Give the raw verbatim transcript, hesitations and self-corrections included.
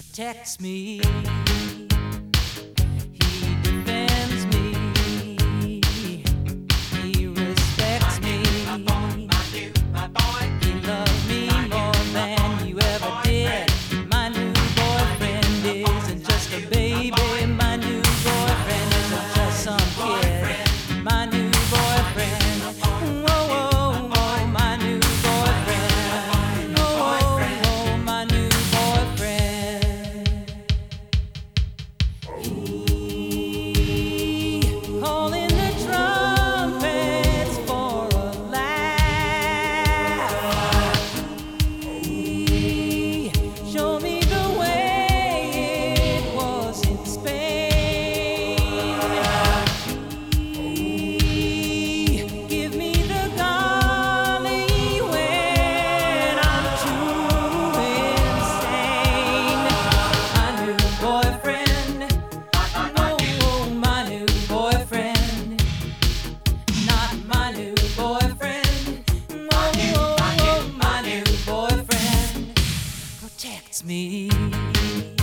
protects me. He defends me. He respects me. He loves me more than you ever did. My new boyfriend isn't just a baby. My new boyfriend isn't just some kid. My new boyfriend, whoa, whoa, whoa, my new boyfriend, whoa, whoa, whoa, my new boyfriend. He calling the trumpets for a laugh. He showed me the way it was in Spain. He give me the golly when I'm too insane. My new boyfriend, oh, my new boyfriend, not my new boyfriend, oh, oh, my new boyfriend protects me.